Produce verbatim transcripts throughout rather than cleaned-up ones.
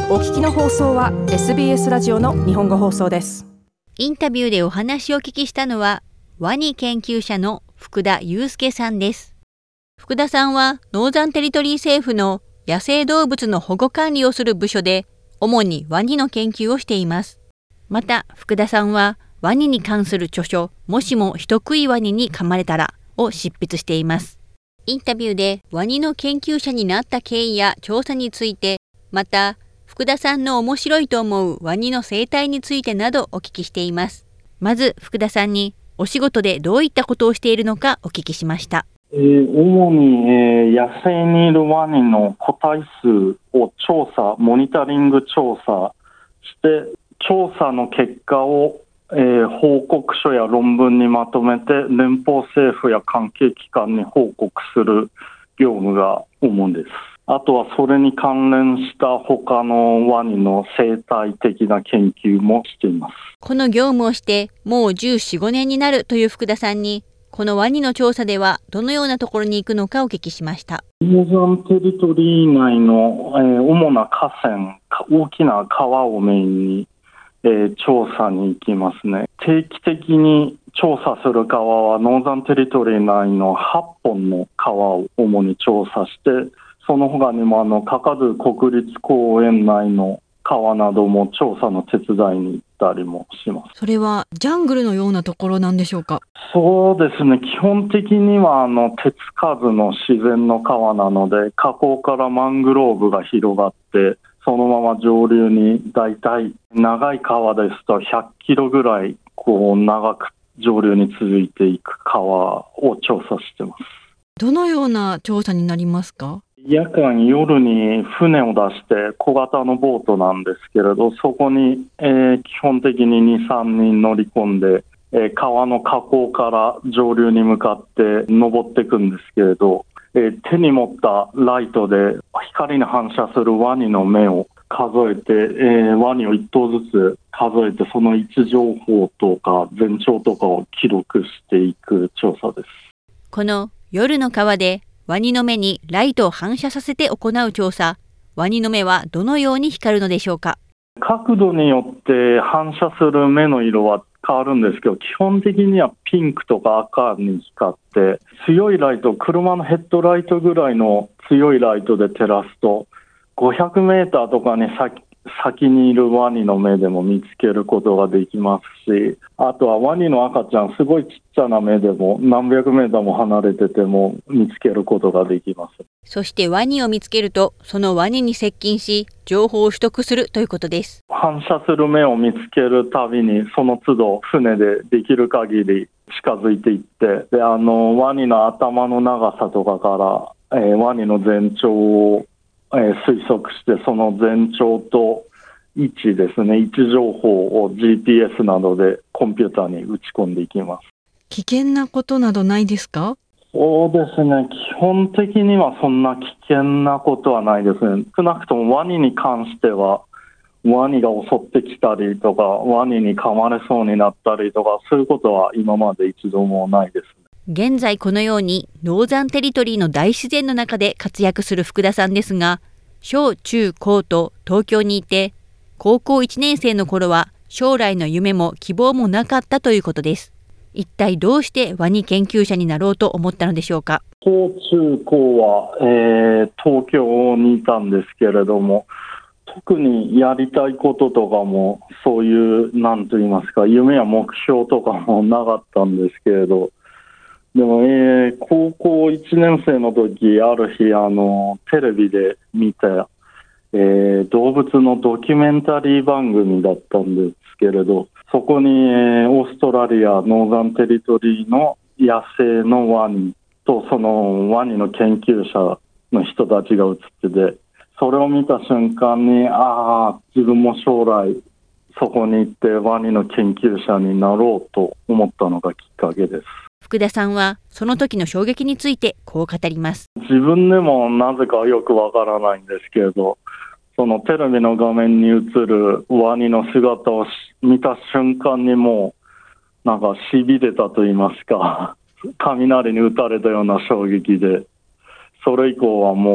お聞きの放送は エスビーエス ラジオの日本語放送です。 インタビューでお話をお聞きしたのはワニ研究者の福田祐介さんです。福田さんはノーザンテリトリー政府の野生動物の保護管理をする部署で主にワニの研究をしています。また福田さんはワニに関する著書もしも人食いワニに噛まれたらを執筆しています。インタビューでワニの研究者になった経緯や調査について、また福田さんの面白いと思うワニの生態についてなどお聞きしています。まず福田さんにお仕事でどういったことをしているのかお聞きしました。 えー、主に、えー、野生にいるワニの個体数を調査、モニタリング調査して、調査の結果を、えー、報告書や論文にまとめて連邦政府や関係機関に報告する業務が主です。あとはそれに関連した他のワニの生態的な研究もしています。 この業務をしてもうじゅうよん、ごねんになるという福田さんに、このワニの調査ではどのようなところに行くのかお聞きしました。 ノーザンテリトリー内の、えー、主な河川、大きな川をメインに、えー、調査に行きますね。定期的に調査する川はノーザンテリトリー内のはっぽんの川を主に調査して、その他にもあのカカドゥ国立公園内の川なども調査の手伝いに行ったりもします。 それはジャングルのようなところなんでしょうか？ そうですね、基本的にはあの手つかずの自然の川なので、河口からマングローブが広がってそのまま上流に、だいたい長い川ですとひゃっキロぐらいこう長く上流に続いていく川を調査しています。 どのような調査になりますか？ 夜間夜に船を出して小型のボートなんですけれど、そこに、えー、基本的にに、さんにん乗り込んで、えー、川の河口から上流に向かって登っていくんですけれど、えー、手に持ったライトで光に反射するワニの目を数えて、えー、ワニをいっ頭ずつ数えて、その位置情報とか全長とかを記録していく調査です。 この夜の川でワニの目にライトを反射させて行う調査、ワニの目はどのように光るのでしょうか？ 角度によって反射する目の色は変わるんですけど、基本的にはピンクとか赤に光って、強いライト、車のヘッドライトぐらいの強いライトで照らすとごひゃくメーターとかに 先, 先にいるワニの目でも見つけることができますし、あとはワニの赤ちゃん、すごいちっちゃな目でも何百メーターも離れてても見つけることができます。 そしてワニを見つけるとそのワニに接近し情報を取得するということです。 反射する目を見つけるたびにその都度船でできる限り近づいていって、であのワニの頭の長さとかから、えー、ワニの全長を、えー、推測して、その全長と位置ですね、位置情報を ジーピーエス などでコンピューターに打ち込んでいきます。 危険なことなどないですか？ そうですね、基本的にはそんな危険なことはないですね。少なくともワニに関しては、ワニが襲ってきたりとか、ワニに噛まれそうになったりとか、そういうことは今まで一度もないですね。 現在このようにノーザンテリトリーの大自然の中で活躍する福田さんですが、小中高と東京にいて、高校いちねん生の頃は将来の夢も希望もなかったということです。一体どうしてワニ研究者になろうと思ったのでしょうか？ 小中高は、えー、東京にいたんですけれども、特にやりたいこととかもそういうなんと言いますか、夢や目標とかもなかったんですけれど、でも、えー、高校いちねん生の時、ある日あのテレビで見た、えー、動物のドキュメンタリー番組だったんですけれど、そこに、えー、オーストラリアノーザンテリトリーの野生のワニとそのワニの研究者の人たちが映ってて、それを見た瞬間に、ああ、自分も将来そこに行ってワニの研究者になろうと思ったのがきっかけです。 福田さんはその時の衝撃についてこう語ります。 自分でもなぜかよくわからないんですけれど、そのテレビの画面に映るワニの姿を見た瞬間にもうなんかしびれたと言いますか、雷に打たれたような衝撃で、それ以降はもう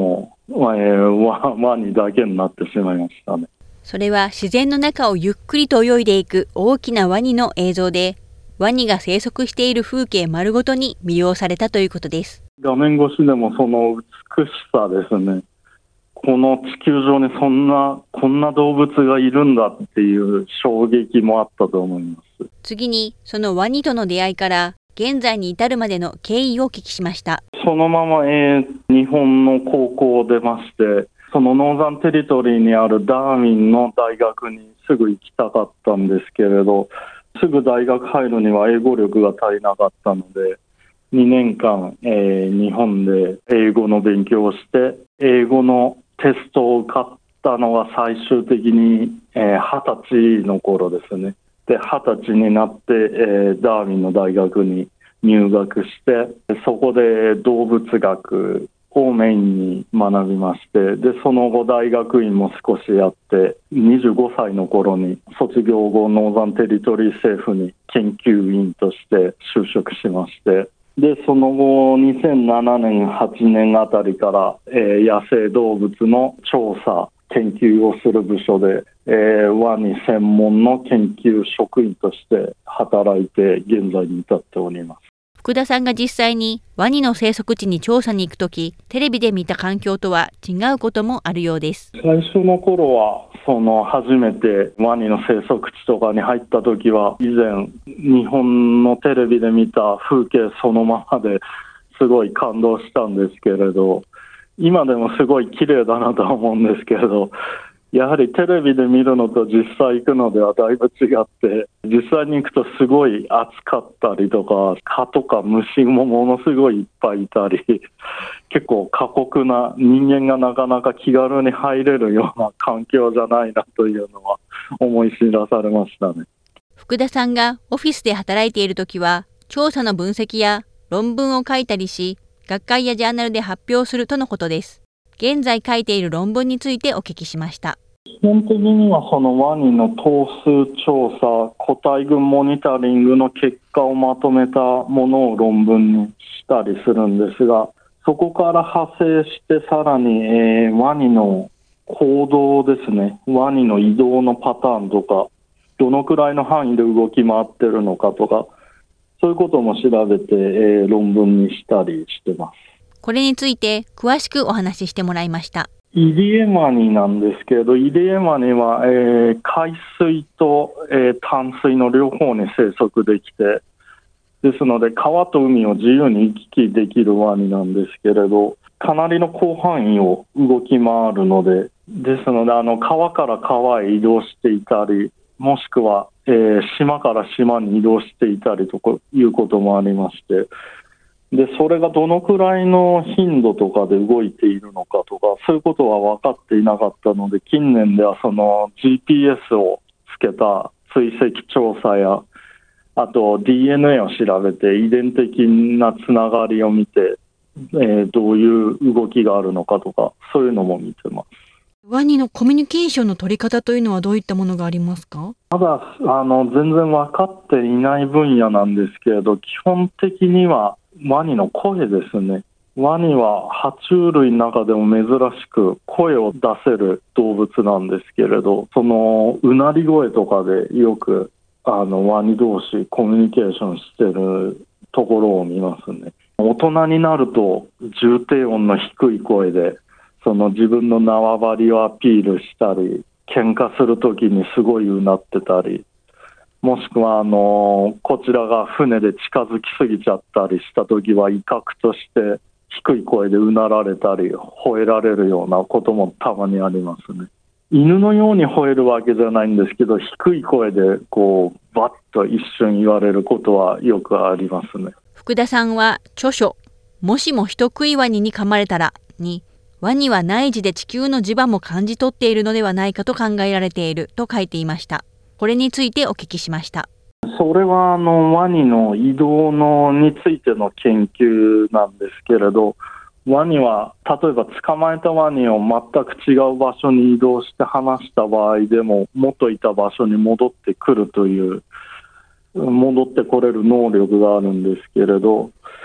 えー、ワワニだけになってしまいましたね。 それは自然の中をゆっくりと泳いでいく大きなワニの映像で、ワニが生息している風景丸ごとに魅了されたということです。 画面越しでもその美しさですね。この地球上にそんなこんな動物がいるんだっていう衝撃もあったと思います。 次にそのワニとの出会いから現在に至るまでの経緯をお聞きしました。 そのまま、えー、日本の高校を出まして、そのノーザンテリトリーにあるダーウィンの大学にすぐ行きたかったんですけれど、すぐ大学入るには英語力が足りなかったので、にねんかん、えー、日本で英語の勉強をして、英語のテストを受かったのが最終的に、えー、はたちの頃ですね。で、はたちになって、えー、ダーウィンの大学に入学して、そこで動物学をメインに学びまして、で、その後大学院も少しやって、にじゅうごさいの頃に卒業後ノーザンテリトリー政府に研究員として就職しまして、で、その後にせんななねん、はちねんあたりから、えー、野生動物の調査、研究をする部署で、えー、ワニ専門の研究職員として働いて現在に至っております。 福田さんが実際にワニの生息地に調査に行くとき、テレビで見た環境とは違うこともあるようです。 最初の頃はその初めてワニの生息地とかに入ったときは、以前日本のテレビで見た風景そのままですごい感動したんですけれど、今でもすごい綺麗だなとは思うんですけれど、やはりテレビで見るのと実際行くのではだいぶ違って、実際に行くとすごい暑かったりとか、蚊とか虫もものすごいいっぱいいたり、結構過酷な、人間がなかなか気軽に入れるような環境じゃないなというのは思い知らされましたね。 福田さんがオフィスで働いているときは、調査の分析や論文を書いたりし、学会やジャーナルで発表するとのことです。現在書いている論文についてお聞きしました。 基本的にはそのワニの頭数調査、個体群モニタリングの結果をまとめたものを論文にしたりするんですが、そこから派生してさらに、えー、ワニの行動ですね、ワニの移動のパターンとか、どのくらいの範囲で動き回ってるのかとか、そういうことも調べて、えー、論文にしたりしてます。 これについて詳しくお話ししてもらいました。 イリエマニなんですけれど、イリエマニは、えー、海水と、えー、淡水の両方に生息できて、ですので川と海を自由に行き来できるワニなんですけれど、かなりの広範囲を動き回るので、ですのであの川から川へ移動していたり、もしくは、えー、島から島に移動していたりということもありまして、でそれがどのくらいの頻度とかで動いているのかとか、そういうことは分かっていなかったので、近年ではその ジーピーエス をつけた追跡調査や、あと ディーエヌエー を調べて遺伝的なつながりを見て、えー、どういう動きがあるのかとか、そういうのも見てます。 ワニのコミュニケーションの取り方というのはどういったものがありますか？ まだあの全然分かっていない分野なんですけれど、基本的にはワニの声ですね。ワニは爬虫類の中でも珍しく声を出せる動物なんですけれど、そのうなり声とかでよくあのワニ同士コミュニケーションしてるところを見ますね。大人になると重低音の低い声でその自分の縄張りをアピールしたり、喧嘩するときにすごいうなってたり、もしくはあのこちらが船で近づきすぎちゃったりしたときは威嚇として低い声でうなられたり吠えられるようなこともたまにありますね。犬のように吠えるわけじゃないんですけど、低い声でこうバッと一瞬言われることはよくありますね。 福田さんは著書「もしも人食いワニに噛まれたら」にワニは内耳で地球の磁場も感じ取っているのではないかと考えられていると書いていました。これについてお聞きしました。 それはあのワニの移動のについての研究なんですけれど、ワニは例えば捕まえたワニを全く違う場所に移動して離した場合でも元いた場所に戻ってくるという、戻ってこれる能力があるんですけれど、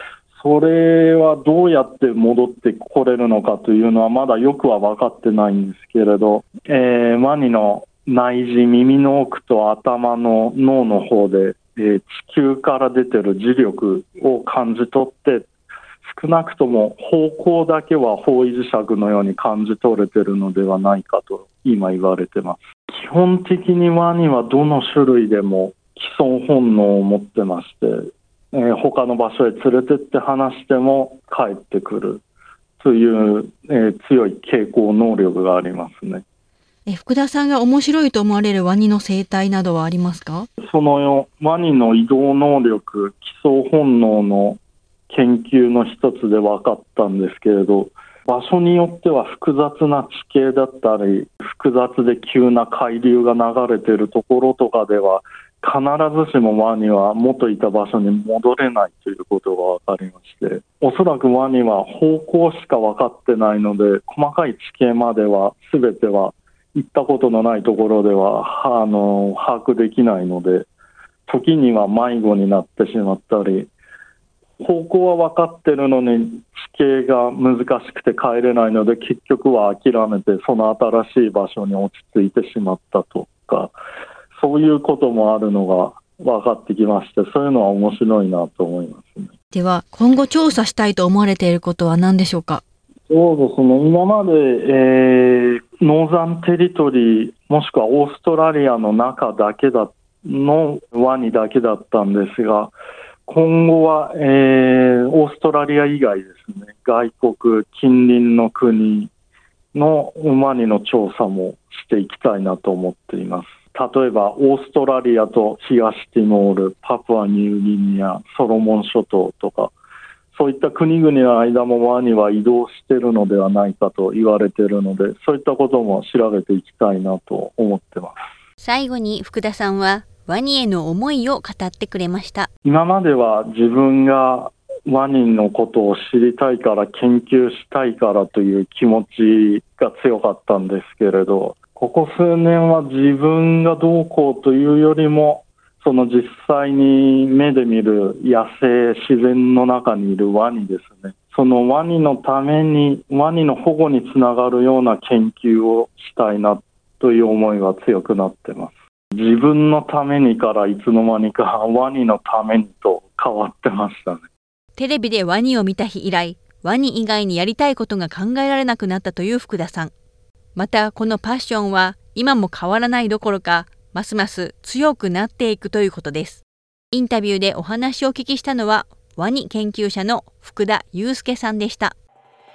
それはどうやって戻ってこれるのかというのはまだよくは分かってないんですけれど、えー、ワニの内耳、耳の奥と頭の脳の方で、えー、地球から出てる磁力を感じ取って、少なくとも方向だけは方位磁石のように感じ取れてるのではないかと今言われてます。基本的にワニはどの種類でも帰存本能を持ってまして、えー、他の場所へ連れてって話しても帰ってくるという、えー、強い傾向能力がありますね。 え福田さんが面白いと思われるワニの生態などはありますか？ そのワニの移動能力、帰巣本能の研究の一つで分かったんですけれど、場所によっては複雑な地形だったり、複雑で急な海流が流れているところとかでは、必ずしもワニは元いた場所に戻れないということが分かりまして、おそらくワニは方向しか分かってないので、細かい地形までは全ては行ったことのないところではあの把握できないので、時には迷子になってしまったり、方向は分かってるのに地形が難しくて帰れないので、結局は諦めてその新しい場所に落ち着いてしまったとか、そういうこともあるのが分かってきまして、そういうのは面白いなと思いますね。 では今後調査したいと思われていることは何でしょうか？ そうですね、今まで、えー、ノーザンテリトリーもしくはオーストラリアの中だけだのワニだけだったんですが、今後は、えー、オーストラリア以外ですね、外国、近隣の国のワニの調査もしていきたいなと思っています。例えば、オーストラリアと東ティモール、パプアニューギニア、ソロモン諸島とか、そういった国々の間もワニは移動しているのではないかと言われているので、そういったことも調べていきたいなと思ってます。 最後に福田さんはワニへの思いを語ってくれました。 今までは自分がワニのことを知りたいから研究したいからという気持ちが強かったんですけれど、ここ数年は自分がどうこうというよりも、その実際に目で見る野生自然の中にいるワニですね、そのワニのために、ワニの保護につながるような研究をしたいなという思いが強くなってます。自分のためにからいつの間にかワニのためにと変わってましたね。 テレビでワニを見た日以来、ワニ以外にやりたいことが考えられなくなったという福田さん。またこのパッションは今も変わらないどころか、ますます強くなっていくということです。インタビューでお話をお聞きしたのはワニ研究者の福田祐介さんでした。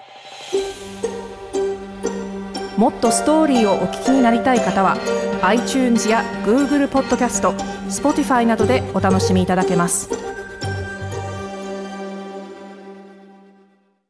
もっとストーリーをお聞きになりたい方は iTunes や Google ポッドキャスト、Spotify などでお楽しみいただけます。